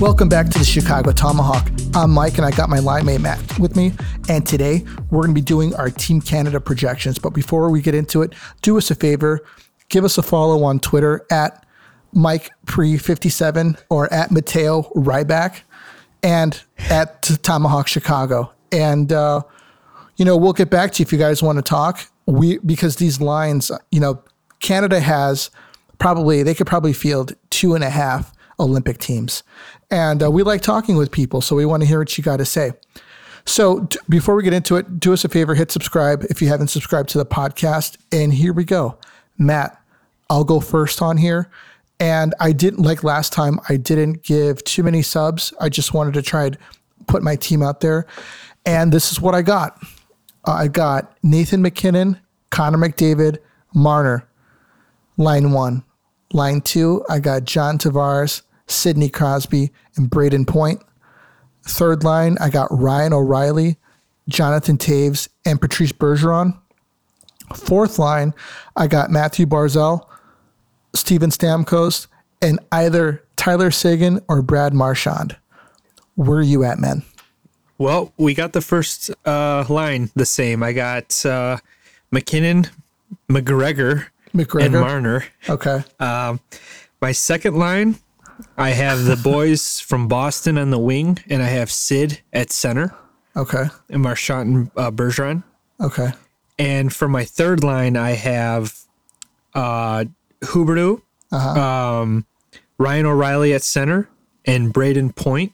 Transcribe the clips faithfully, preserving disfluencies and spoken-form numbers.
Welcome back to the Chicago Tomahawk. I'm Mike and I got my line mate Matt with me. And today we're going to be doing our Team Canada projections. But before we get into it, do us a favor, give us a follow on Twitter at Mike Pre fifty-seven or at Mateo Ryback and at Tomahawk Chicago. And, uh, you know, we'll get back to you if you guys want to talk. We because these lines, you know, Canada has probably, they could probably field two and a half Olympic teams. And uh, we like talking with people, so we want to hear what you got to say. So t- before we get into it, do us a favor, hit subscribe if you haven't subscribed to the podcast. And here we go. Matt, I'll go first on here. And I didn't, like last time, I didn't give too many subs. I just wanted to try and put my team out there. And this is what I got. Uh, I got Nathan MacKinnon, Connor McDavid, Marner, line one. Line two, I got John Tavares, Sidney Crosby, and Braden Point. Third line, I got Ryan O'Reilly, Jonathan Toews, and Patrice Bergeron. Fourth line, I got Matthew Barzal, Steven Stamkos, and either Tyler Seguin or Brad Marchand. Where are you at, man? Well, we got the first uh, line the same. I got uh, McKinnon, McGregor, McGregor, and Marner. Okay. Um, my second line, I have the boys from Boston on the wing, and I have Sid at center. Okay. And Marchand and uh, Bergeron. Okay. And for my third line, I have uh, Huberdeau, uh-huh. um, Ryan O'Reilly at center, and Braden Point.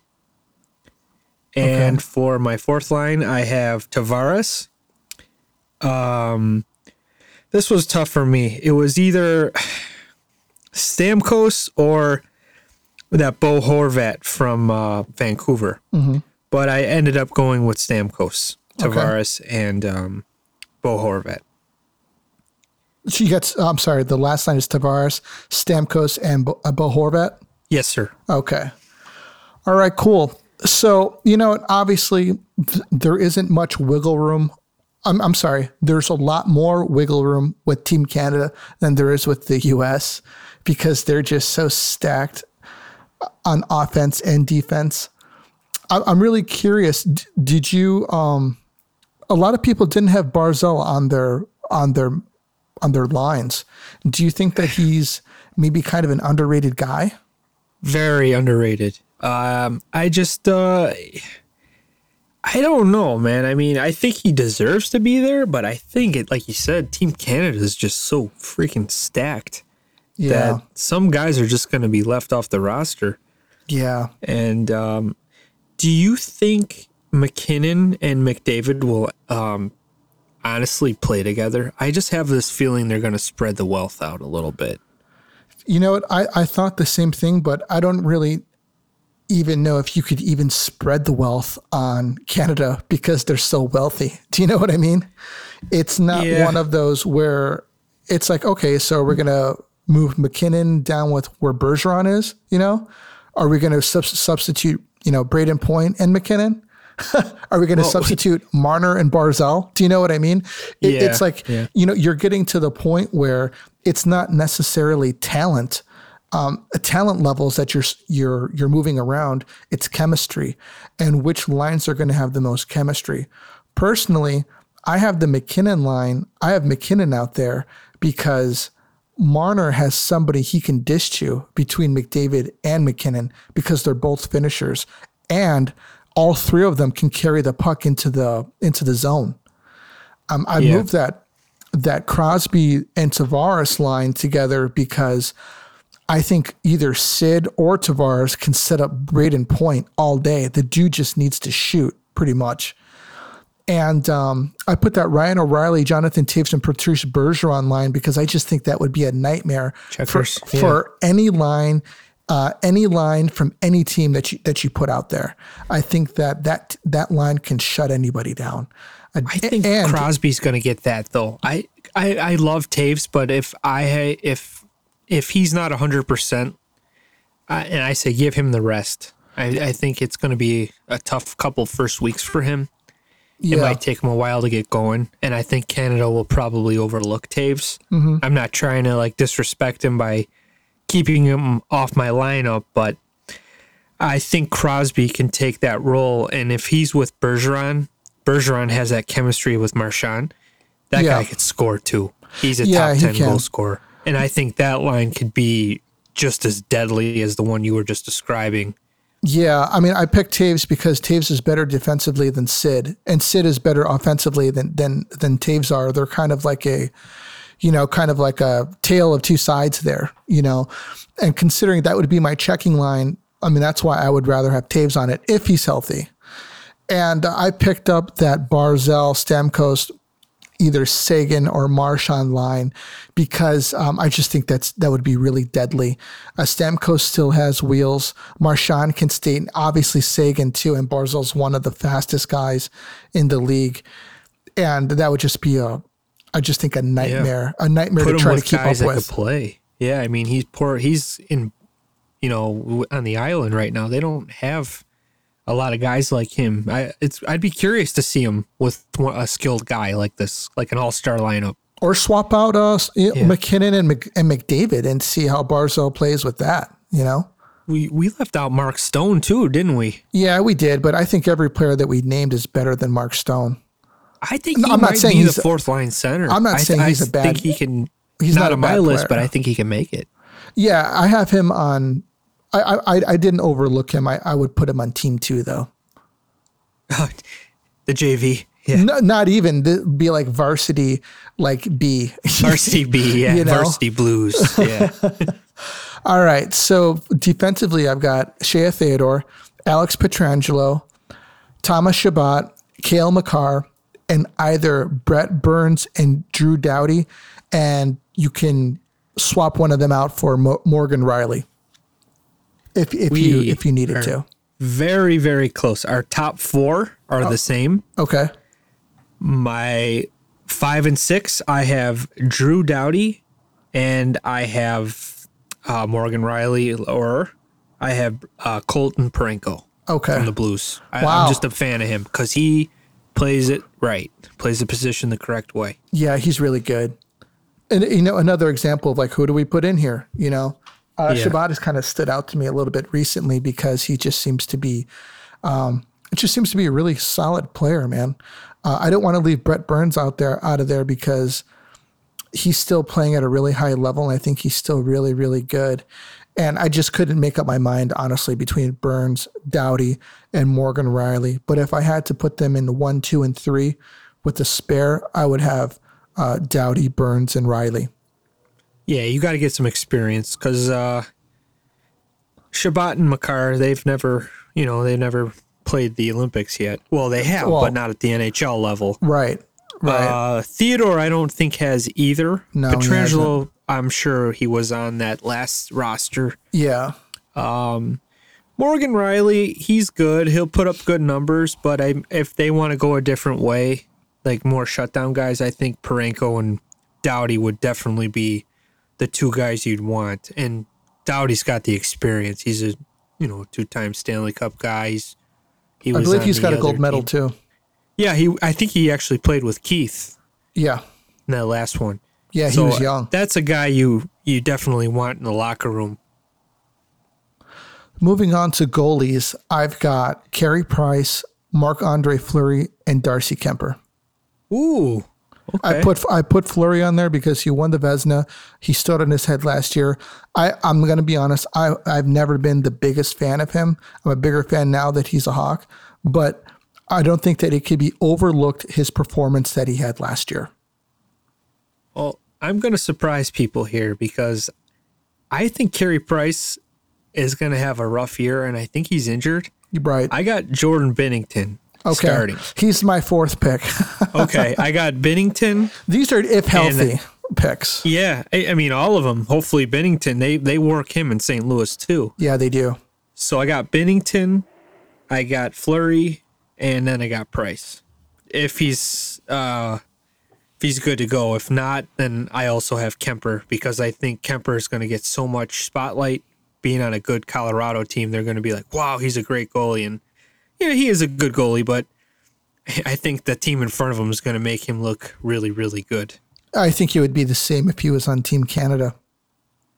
And okay. for my fourth line, I have Tavares. Um, this was tough for me. It was either Stamkos or that Bo Horvat from uh, Vancouver. Mm-hmm. But I ended up going with Stamkos, Tavares, okay. and um, Bo Horvat. So you got, I'm sorry, the last line is Tavares, Stamkos, and Bo, uh, Bo Horvat? Yes, sir. Okay. All right, cool. So, you know, obviously th- there isn't much wiggle room. I'm, I'm sorry. There's a lot more wiggle room with Team Canada than there is with the U S because they're just so stacked on offense and defense. I, I'm really curious. D- did you, um, a lot of people didn't have Barzal on their, on their, on their lines. Do you think that he's maybe kind of an underrated guy? Very underrated. Um, I just, uh, I don't know, man. I mean, I think he deserves to be there, but I think it, like you said, Team Canada is just so freaking stacked yeah. that some guys are just going to be left off the roster. Yeah. And, um, do you think McKinnon and McDavid will, um, honestly play together? I just have this feeling they're going to spread the wealth out a little bit. You know what? I, I thought the same thing, but I don't really even know if you could even spread the wealth on Canada because they're so wealthy. Do you know what I mean? It's not yeah. one of those where it's like, okay, so we're going to move McKinnon down with where Bergeron is, you know? Are we going to sub- substitute, you know, Braden Point and McKinnon? Are we going to well, substitute Marner and Barzal? Do you know what I mean? It, yeah, it's like, yeah. you know, you're getting to the point where it's not necessarily talent, um, talent levels that you're, you're, you're moving around. It's chemistry and which lines are going to have the most chemistry. Personally, I have the McKinnon line. I have McKinnon out there because Marner has somebody he can dish to between McDavid and McKinnon because they're both finishers and all three of them can carry the puck into the into the zone. Um, I yeah. moved that that Crosby and Tavares line together because I think either Sid or Tavares can set up Braden Point all day. The dude just needs to shoot pretty much. And um, I put that Ryan O'Reilly, Jonathan Toews, and Patrice Bergeron line because I just think that would be a nightmare for, yeah. for any line. Uh, any line from any team that you that you put out there. I think that that, that line can shut anybody down. Uh, I think and, Crosby's going to get that though. I, I I love Toews, but if I if if he's not one hundred percent, uh, and I say give him the rest, I, I think it's going to be a tough couple first weeks for him. Yeah. It might take him a while to get going, and I think Canada will probably overlook Toews. Mm-hmm. I'm not trying to like disrespect him by keeping him off my lineup, but I think Crosby can take that role, and if he's with Bergeron, Bergeron has that chemistry with Marchand. That yeah. guy could score too. He's a yeah, top ten goal scorer, and I think that line could be just as deadly as the one you were just describing. Yeah, I mean, I picked Taves because Taves is better defensively than Sid, and Sid is better offensively than than than Taves are. They're kind of like a, you know, kind of like a tale of two sides there, you know. And considering that would be my checking line, I mean, that's why I would rather have Taves on it if he's healthy. And I picked up that Barzal, Stamkos, either Sagan or Marchand line because um, I just think that's that would be really deadly. Uh, Stamkos still has wheels. Marchand can stay. Obviously Sagan too, and Barzal's one of the fastest guys in the league, and that would just be a, I just think a nightmare, yeah. a nightmare Put to try to keep guys up that with. Could play, yeah. I mean, he's poor. He's in, you know, on the island right now. They don't have a lot of guys like him. I it's I'd be curious to see him with a skilled guy like this, like an all-star lineup. Or swap out uh, yeah. McKinnon and, Mc, and McDavid and see how Barzal plays with that, you know? We we left out Mark Stone too, didn't we? Yeah, we did, but I think every player that we named is better than Mark Stone. I think he no, I'm might not saying be he's the fourth line center. I'm not I th- saying he's I a bad. I think he can. He's not, not on my list, but I think he can make it. Yeah, I have him on. I I, I didn't overlook him. I, I would put him on team two though. The J V. Yeah. No, not even. It'd be like varsity, like B. Varsity B, yeah. You know? Varsity Blues, yeah. All right. So defensively, I've got Shea Theodore, Alex Pietrangelo, Thomas Chabot, Cale Makar, and either Brett Burns and Drew Doughty, and you can swap one of them out for Mo- Morgan Riley if if we you if you needed to. Very, very close. Our top four are oh, the same. Okay. My five and six, I have Drew Doughty, and I have uh, Morgan Riley, or I have uh, Colton Parayko okay. from the Blues. I, wow. I'm just a fan of him because he plays it right, plays the position the correct way. Yeah, he's really good. And, you know, another example of like, who do we put in here, you know? Uh, yeah. Chabot has kind of stood out to me a little bit recently because he just seems to be, um, it just seems to be a really solid player, man. Uh, I don't want to leave Brett Burns out there, out of there because he's still playing at a really high level. And I think he's still really, really good. And I just couldn't make up my mind, honestly, between Burns, Doughty, and Morgan Riley. But if I had to put them in one, two, and three with the spare, I would have uh, Doughty, Burns, and Riley. Yeah, you got to get some experience because uh, Chabot and Makar, they've never, you know, they've never played the Olympics yet. Well, they have, well, but not at the N H L level. Right, right. Uh, Theodore, I don't think has either. No, Pietrangelo, I'm sure he was on that last roster. Yeah. Um, Morgan Riley, he's good. He'll put up good numbers, but I, if they want to go a different way, like more shutdown guys, I think Parayko and Doughty would definitely be the two guys you'd want. And Doughty's got the experience. He's a, you know, two-time Stanley Cup guy. He's, he I believe he's got a gold medal team. too. Yeah, he. I think he actually played with Keith. Yeah. In that last one. Yeah, so he was young. That's a guy you you definitely want in the locker room. Moving on to goalies, I've got Carey Price, Marc-Andre Fleury, and Darcy Kemper. Ooh. Okay. I put I put Fleury on there because he won the Vezina. He stood on his head last year. I, I'm going to be honest. I, I've never been the biggest fan of him. I'm a bigger fan now that he's a Hawk. But I don't think that it could be overlooked, his performance that he had last year. Well, I'm going to surprise people here because I think Carey Price is going to have a rough year, and I think he's injured. You're right. I got Jordan Binnington. Okay. Starting. He's my fourth pick. Okay. I got Binnington. These are, if healthy, and, picks. Yeah. I, I mean, all of them. Hopefully, Binnington, they, they work him in Saint Louis, too. Yeah, they do. So I got Binnington, I got Fleury, and then I got Price. If he's uh, if he's good to go. If not, then I also have Kemper because I think Kemper is going to get so much spotlight. Being on a good Colorado team, they're going to be like, wow, he's a great goalie. And yeah, he is a good goalie, but I think the team in front of him is going to make him look really, really good. I think it would be the same if he was on Team Canada.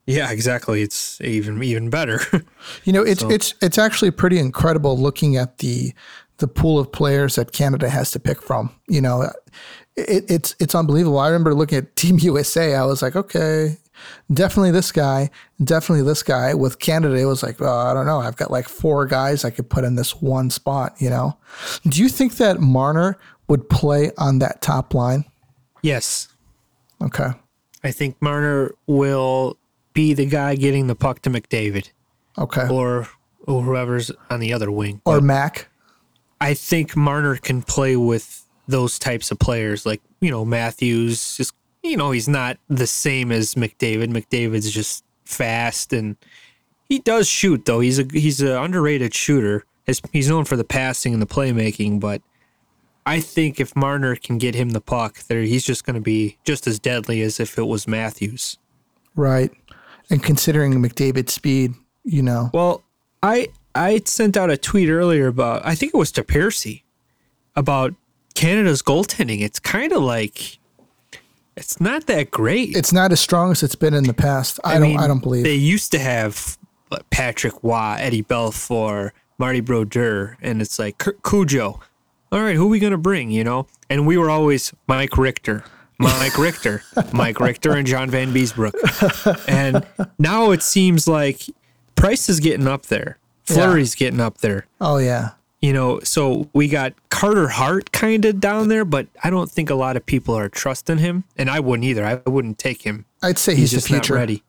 Yeah, exactly. It's even even better. You know, it's so. it's it's actually pretty incredible looking at the the pool of players that Canada has to pick from. You know, it, it's it's unbelievable. I remember looking at Team U S A. I was like, okay, definitely this guy, definitely this guy. With Canada, it was like, well, I don't know. I've got like four guys I could put in this one spot. You know, do you think that Marner would play on that top line? Yes. Okay. I think Marner will be the guy getting the puck to McDavid. Okay. Or, or whoever's on the other wing. Or but Mac. I think Marner can play with those types of players. Like, you know, Matthews, just, you know, he's not the same as McDavid. McDavid's just fast, and he does shoot, though. He's a he's an underrated shooter. His, he's known for the passing and the playmaking, but I think if Marner can get him the puck, there he's just going to be just as deadly as if it was Matthews. Right. And considering McDavid's speed, you know. Well, I I sent out a tweet earlier about, I think it was to Piercy, about Canada's goaltending. It's kind of like, it's not that great. It's not as strong as it's been in the past. I, I don't mean, I don't believe. They used to have Patrick Waugh, Eddie Belfour, Marty Brodeur, and it's like Cujo. All right, who are we going to bring, you know? And we were always Mike Richter. Mike Richter, Mike Richter, and John Van Beesbrook. And now it seems like Price is getting up there. Fleury's yeah. getting up there. Oh, yeah. You know, so we got Carter Hart kind of down there, but I don't think a lot of people are trusting him. And I wouldn't either. I wouldn't take him. I'd say he's, he's just the future. Not ready.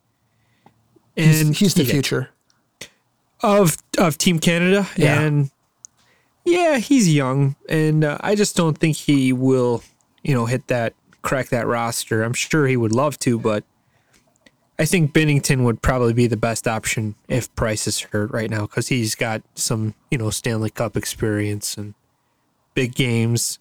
And he's, he's the yeah, future. Of, of Team Canada. Yeah. And yeah, he's young. And uh, I just don't think he will, you know, hit that. Crack that roster. I'm sure he would love to, but I think Binnington would probably be the best option if Price is hurt right now, because he's got some, you know, Stanley Cup experience and big games.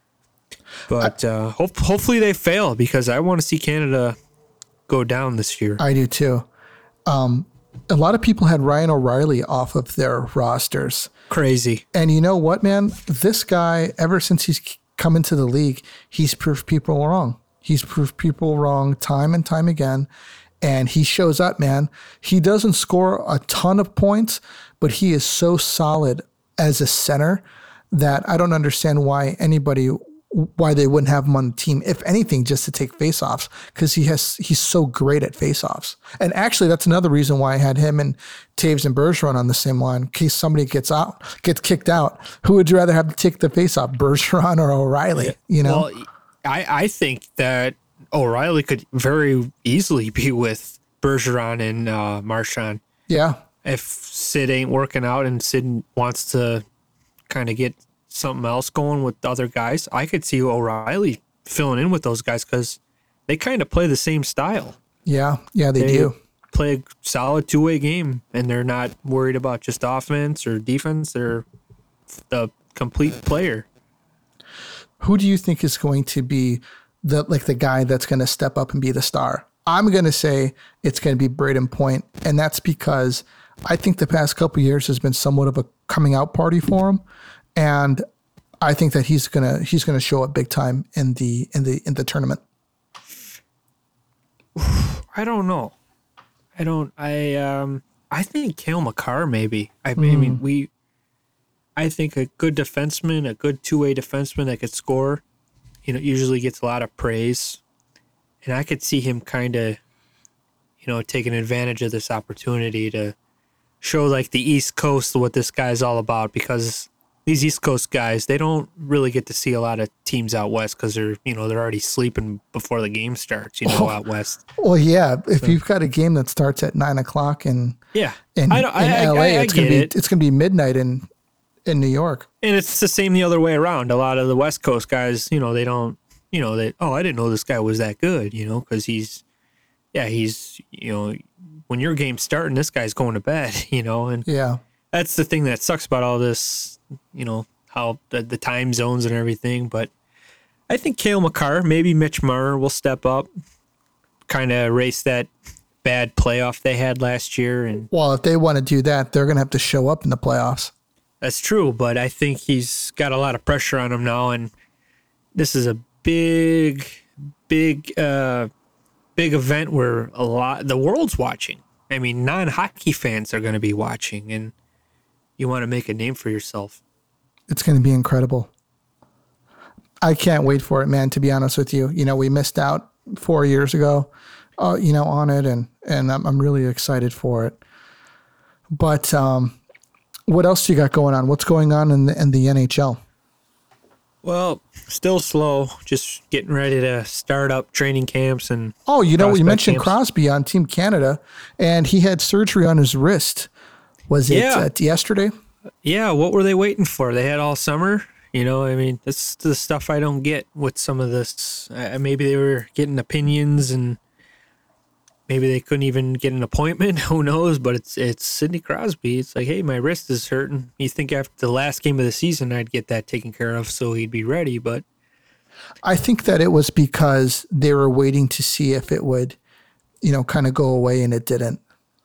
But uh, ho- hopefully they fail, because I want to see Canada go down this year. I do too. Um, a lot of people had Ryan O'Reilly off of their rosters. Crazy. And you know what, man? This guy, ever since he's come into the league, he's proved people wrong. He's proved people wrong time and time again. And he shows up, man. He doesn't score a ton of points, but he is so solid as a center that I don't understand why anybody, why they wouldn't have him on the team, if anything, just to take faceoffs, because he has he's so great at faceoffs. And actually, that's another reason why I had him and Taves and Bergeron on the same line, in case somebody gets out, gets kicked out. Who would you rather have to take the faceoff, Bergeron or O'Reilly? You know, well, I I think that O'Reilly could very easily be with Bergeron and uh, Marchand. Yeah, if Sid ain't working out and Sid wants to kind of get something else going with the other guys, I could see O'Reilly filling in with those guys, because they kind of play the same style. Yeah, yeah, they, they do. Play a solid two-way game, and they're not worried about just offense or defense. They're the complete player. Who do you think is going to be the like the guy that's going to step up and be the star? I'm going to say it's going to be Braden Point, and that's because I think the past couple of years has been somewhat of a coming out party for him. And I think that he's gonna he's gonna show up big time in the in the in the tournament. I don't know. I don't. I um. I think Cale Makar maybe. I, mm. I mean, we. I think a good defenseman, a good two-way defenseman that could score, you know, usually gets a lot of praise, and I could see him kind of, you know, taking advantage of this opportunity to show like the East Coast what this guy's all about, because these East Coast guys, they don't really get to see a lot of teams out west, because they're, you know, they're already sleeping before the game starts, you know, oh, out west. Well, yeah, if so. You've got a game that starts at nine o'clock in yeah, in, I in I, L A, I, I, it's gonna be it. it's gonna be midnight in in New York, and it's the same the other way around. A lot of the West Coast guys, you know, they don't, you know, they oh, I didn't know this guy was that good, you know, because he's, yeah, he's, you know, when your game's starting, this guy's going to bed, you know, and yeah, that's the thing that sucks about all this, you know. How the, the time zones and everything, but I think Cale Makar, maybe Mitch Marner will step up, kind of erase that bad playoff they had last year. And well, if they want to do that, they're going to have to show up in the playoffs. That's true, but I think he's got a lot of pressure on him now, and this is a big, big uh, big event where a lot the world's watching. I mean, non-hockey fans are going to be watching, and you want to make a name for yourself. It's going to be incredible. I can't wait for it, man, to be honest with you. You know, we missed out four years ago, uh, you know, on it, and, and I'm, I'm really excited for it. But um, what else you got going on? What's going on in the, in the N H L? Well, still slow. Just getting ready to start up training camps and. Oh, you know, you mentioned camps. Crosby on Team Canada, and he had surgery on his wrist. Was it yeah. uh, yesterday? Yeah. What were they waiting for? They had all summer. You know, I mean, that's the stuff I don't get with some of this. Uh, maybe they were getting opinions, and maybe they couldn't even get an appointment. Who knows? But it's it's Sidney Crosby. It's like, hey, my wrist is hurting. You think after the last game of the season, I'd get that taken care of so he'd be ready. But I think that it was because they were waiting to see if it would, you know, kind of go away, and it didn't.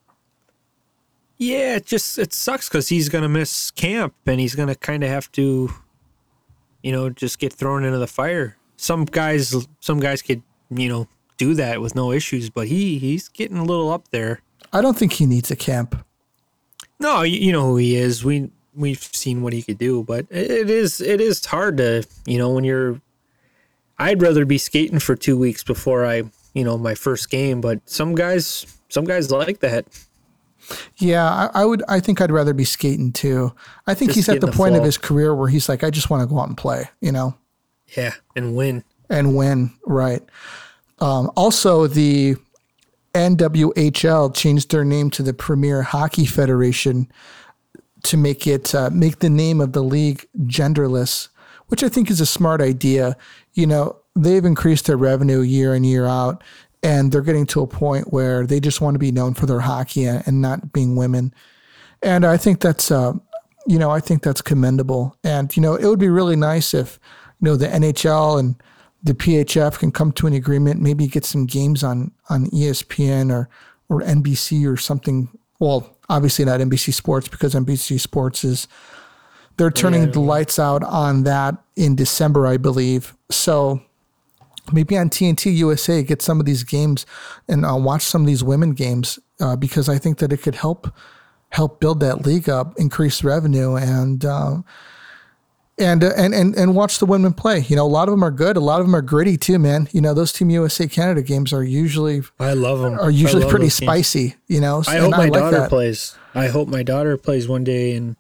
Yeah, it just it sucks because he's going to miss camp, and he's going to kind of have to, you know, just get thrown into the fire. Some guys, some guys could, you know, do that with no issues, but he he's getting a little up there. I don't think he needs a camp. No, you, you know who he is. We we've seen what he could do, but it is it is hard to, you know, when you're. I'd rather be skating for two weeks before I, you know, my first game. But some guys, some guys like that. Yeah, I, I would. I think I'd rather be skating too. I think just he's at the, the point flow. of his career where he's like, I just want to go out and play. You know. Yeah, and win. And win, right. Um, also, the N W H L changed their name to the Premier Hockey Federation to make it uh, make the name of the league genderless, which I think is a smart idea. You know, they've increased their revenue year in, year out, and they're getting to a point where they just want to be known for their hockey and not being women. And I think that's, uh, you know, I think that's commendable. And, you know, it would be really nice if, you know, the N H L and the P H F can come to an agreement, maybe get some games on, on E S P N or, or N B C or something. Well, obviously not N B C Sports, because N B C Sports is, they're turning yeah, the lights out on that in December, I believe. So maybe on T N T U S A, get some of these games and uh, watch some of these women games uh, because I think that it could help help build that league up, increase revenue, and uh, and, uh, and and and watch the women play. You know, a lot of them are good. A lot of them are gritty too, man. You know, those Team U S A Canada games are usually I love them. Are usually pretty spicy. Games. You know, I hope my I like daughter that. plays. I hope my daughter plays one day and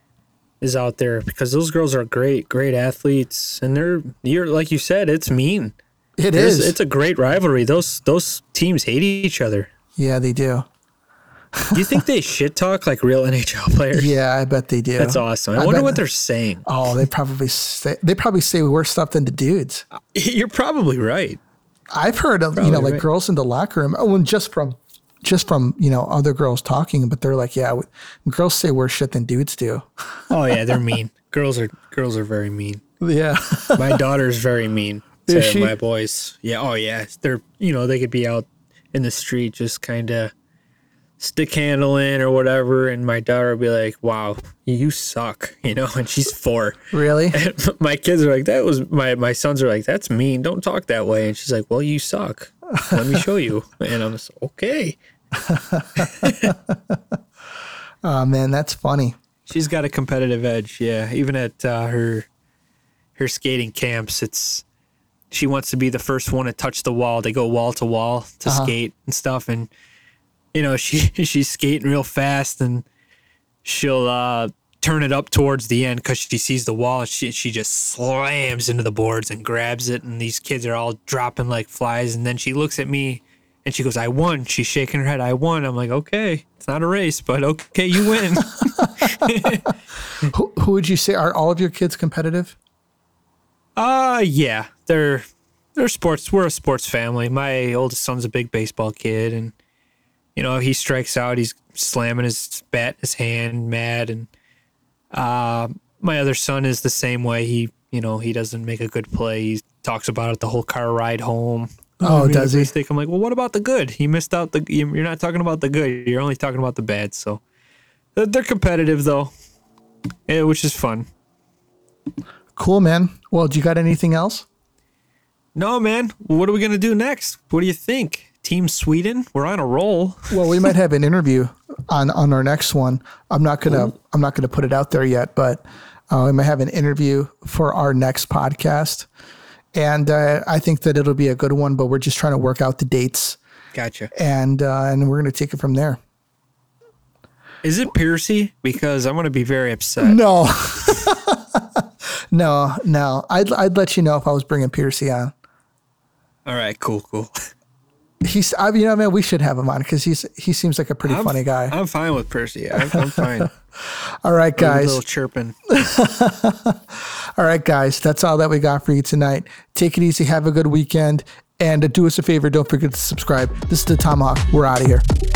is out there, because those girls are great, great athletes, and they're you're like you said, it's mean. It There's, is. It's a great rivalry. Those those teams hate each other. Yeah, they do. Do you think they shit talk like real N H L players? Yeah, I bet they do. That's awesome. I, I wonder what they're saying. Oh, they probably say they probably say worse stuff than the dudes. You're probably right. I've heard of, probably you know, like right. girls in the locker room. Oh, and just from just from you know other girls talking, but they're like, yeah, girls say worse shit than dudes do. Oh yeah, they're mean. Girls are girls are very mean. Yeah, my daughter's very mean to my boys. Yeah, oh yeah, they're you know they could be out in the street just kind of stick handling or whatever, and my daughter would be like, wow, you suck, you know, and she's four. Really? And my kids are like, that was my my sons are like, that's mean, don't talk that way. And she's like, well, you suck, let me show you. And I'm just okay. Oh man, that's funny. She's got a competitive edge. Yeah, even at uh, her her skating camps, it's she wants to be the first one to touch the wall. They go wall to wall to uh-huh. skate and stuff, and you know, she she's skating real fast, and she'll uh, turn it up towards the end because she sees the wall, and she she just slams into the boards and grabs it, and these kids are all dropping like flies, and then she looks at me, and she goes, I won. She's shaking her head, I won. I'm like, okay, it's not a race, but okay, you win. who, who would you say, are all of your kids competitive? Uh, yeah, they're, they're sports. We're a sports family. My oldest son's a big baseball kid, and you know, he strikes out, he's slamming his bat in his hand, mad. And uh, my other son is the same way. He, you know, he doesn't make a good play. He talks about it the whole car ride home. Oh, does he? Mistake. I'm like, well, what about the good? He missed out the. You're not talking about the good. You're only talking about the bad. So they're competitive though, yeah, which is fun. Cool, man. Well, do you got anything else? No, man. What are we gonna do next? What do you think? Team Sweden. We're on a roll. Well, we might have an interview on, on our next one. I'm not gonna Ooh. I'm not gonna put it out there yet, but uh, we might have an interview for our next podcast, and uh, I think that it'll be a good one. But we're just trying to work out the dates. Gotcha. And uh, and we're gonna take it from there. Is it Piercy? Because I'm gonna be very upset. No, no, no. I'd I'd let you know if I was bringing Piercy on. All right, cool, cool. He's, I mean, you know, man, we should have him on because he's he seems like a pretty I'm, funny guy. I'm fine with Percy. I'm, I'm fine. All right, guys. A little chirping. All right, guys. That's all that we got for you tonight. Take it easy. Have a good weekend. And do us a favor. Don't forget to subscribe. This is the Tomahawk. We're out of here.